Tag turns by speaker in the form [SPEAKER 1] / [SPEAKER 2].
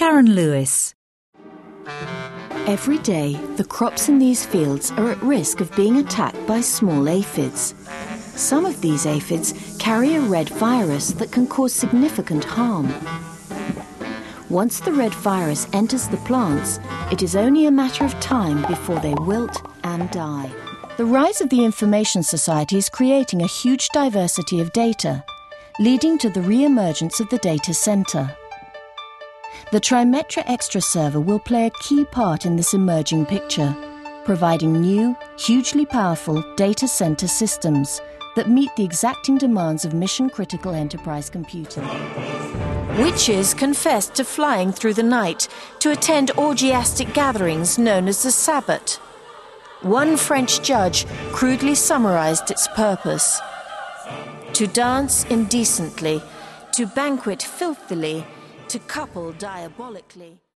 [SPEAKER 1] Karen Lewis.
[SPEAKER 2] Every day, the crops in these fields are at risk of being attacked by small aphids. Some of these aphids carry a red virus that can cause significant harm. Once the red virus enters the plants, it is only a matter of time before they wilt and die. The rise of the Information Society is creating a huge diversity of data, leading to the re-emergence of the data center. The Trimetra Extra server will play a key part in this emerging picture, providing new, hugely powerful data center systems that meet the exacting demands of mission-critical enterprise computing. Witches confessed to flying through the night to attend orgiastic gatherings known as the Sabbat. One French judge crudely summarized its purpose: to dance indecently, to banquet filthily, to couple diabolically.